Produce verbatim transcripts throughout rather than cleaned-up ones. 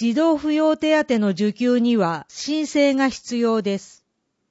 児童扶養手当の受給には申請が必要です。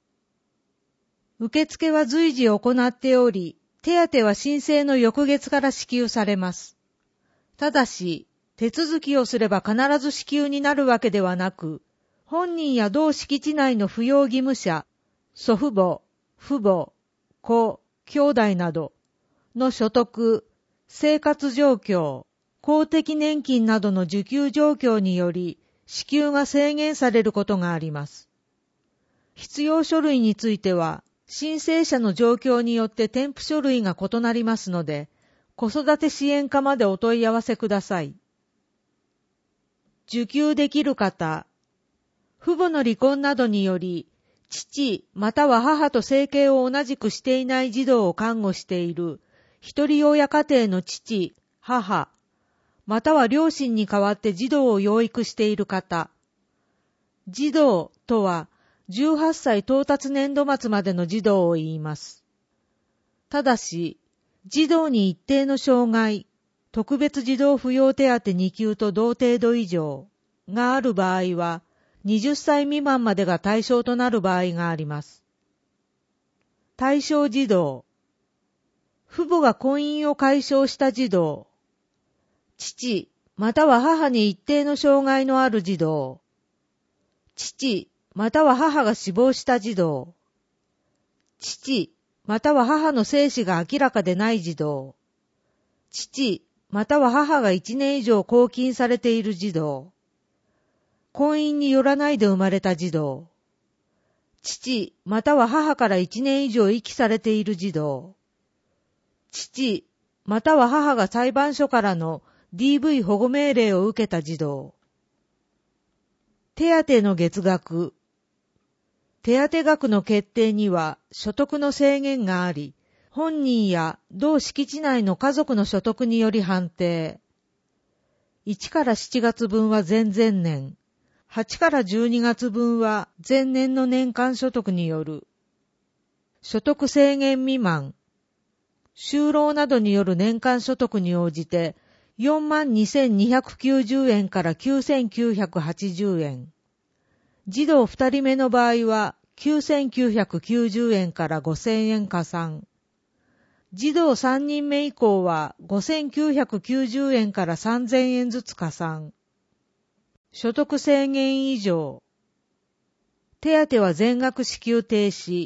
受付は随時行っており、手当は申請の翌月から支給されます。ただし、手続きをすれば必ず支給になるわけではなく、本人や同敷地内の扶養義務者、祖父母、父母、子、兄弟などの所得、生活状況、公的年金などの受給状況により支給が制限されることがあります。必要書類については、申請者の状況によって添付書類が異なりますので、子育て支援課までお問い合わせください。受給できる方、父母の離婚などにより、父または母と生計を同じくしていない児童を看護している、一人親家庭の父、母、または両親に代わって児童を養育している方。児童とは、じゅうはっさい到達年度末までの児童を言います。ただし、児童に一定の障害、特別児童扶養手当に級と同程度以上がある場合は、はたち未満までが対象となる場合があります。対象児童、父母が婚姻を解消した児童、父または母に一定の障害のある児童、父または母が死亡した児童、父または母の生死が明らかでない児童、父または母がいちねん以上拘禁されている児童、婚姻によらないで生まれた児童、父または母からいちねん以上遺棄されている児童、父または母が裁判所からの ディーブイ 保護命令を受けた児童。手当の月額。手当額の決定には所得の制限があり、本人や同敷地内の家族の所得により判定。いちからしちがつ分は前々年、はちからじゅうにがつ分は前年の年間所得による。所得制限未満。就労などによる年間所得に応じて よんまんにせんにひゃくきゅうじゅうえんからきゅうせんきゅうひゃくはちじゅうえん。児童ふたりめの場合はきゅうせんきゅうひゃくきゅうじゅうえんからごせんえん加算。児童さんにんめ以降はごせんきゅうひゃくきゅうじゅうえんからさんぜんえんずつ加算。所得制限以上。手当は全額支給停止。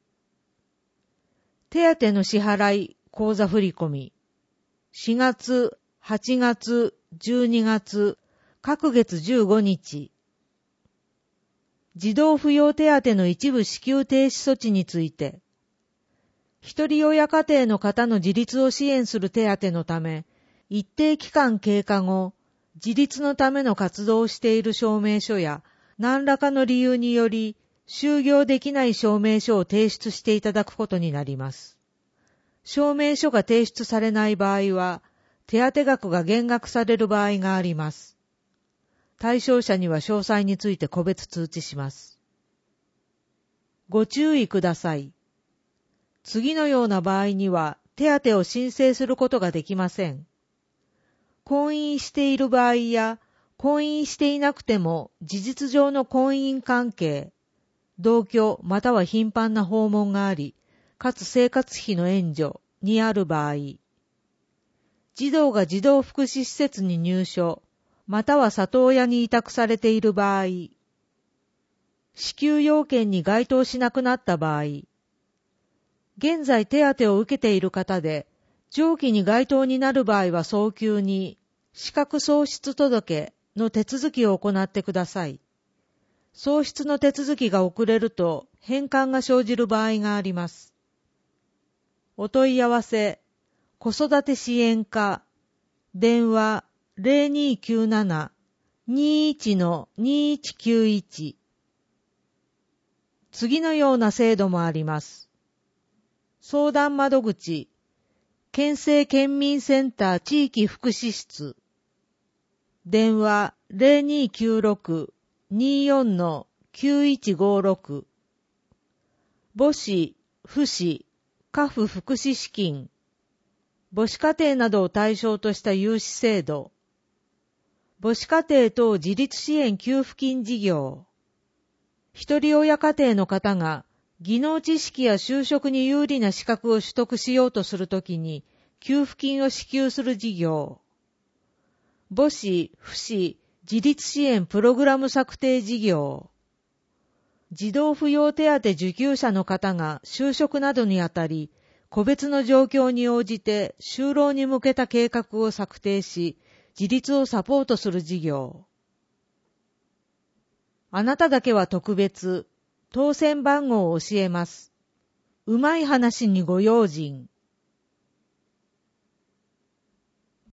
手当の支払い、口座振込。しがつ、はちがつ、じゅうにがつ、各月じゅうごにち。児童扶養手当の一部支給停止措置について、一人親家庭の方の自立を支援する手当のため、一定期間経過後、自立のための活動をしている証明書や、何らかの理由により、就業できない証明書を提出していただくことになります。証明書が提出されない場合は、手当額が減額される場合があります。対象者には詳細について個別通知します。ご注意ください。次のような場合には手当を申請することができません。婚姻している場合や、婚姻していなくても事実上の婚姻関係、同居または頻繁な訪問があり、かつ生活費の援助にある場合、児童が児童福祉施設に入所、または里親に委託されている場合、支給要件に該当しなくなった場合、現在手当を受けている方で、上記に該当になる場合は早急に、資格喪失届の手続きを行ってください。喪失の手続きが遅れると返還が生じる場合があります。お問い合わせ、子育て支援課、電話 ゼロにーきゅうなな にーいち にーいちきゅういち。次のような制度もあります。相談窓口、県政県民センター地域福祉室、電話 ゼロにーきゅうろく にーよん きゅういちごろく。母子、父子、家父福祉資金、母子家庭などを対象とした融資制度、 母子家庭等自立支援給付金事業。一人親家庭の方が技能知識や就職に有利な資格を取得しようとするときに給付金を支給する事業。母子、父子、自立支援プログラム策定事業。児童扶養手当受給者の方が就職などにあたり、個別の状況に応じて就労に向けた計画を策定し、自立をサポートする事業。あなただけは特別、当選番号を教えます。うまい話にご用心。